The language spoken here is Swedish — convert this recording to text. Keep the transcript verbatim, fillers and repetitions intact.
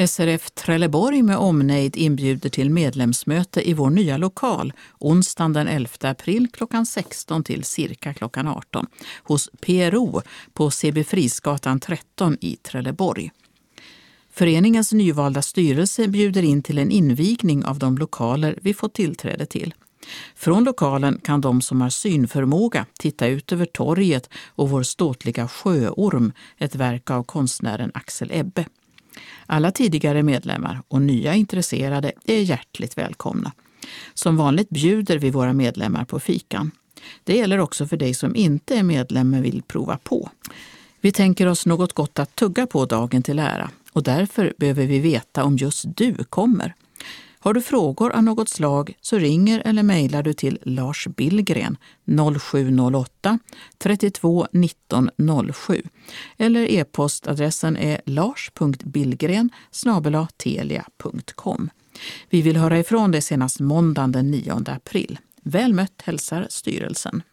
S R F Trelleborg med omnejd inbjuder till medlemsmöte i vår nya lokal onsdagen den elfte april klockan sexton till cirka klockan arton hos P R O på C B Frisgatan tretton i Trelleborg. Föreningens nyvalda styrelse bjuder in till en invigning av de lokaler vi får tillträde till. Från lokalen kan de som har synförmåga titta ut över torget och vår ståtliga sjöorm, ett verk av konstnären Axel Ebbe. Alla tidigare medlemmar och nya intresserade är hjärtligt välkomna. Som vanligt bjuder vi våra medlemmar på fikan. Det gäller också för dig som inte är medlem men vill prova på. Vi tänker oss något gott att tugga på dagen till ära och därför behöver vi veta om just du kommer. Har du frågor av något slag så ringer eller mejlar du till Lars Billgren noll sju noll åtta trettiotvå nitton noll sju eller e-postadressen är lars punkt billgren snabel-a telia punkt com. Vi vill höra ifrån dig senast måndagen den nionde april. Väl mött hälsar styrelsen.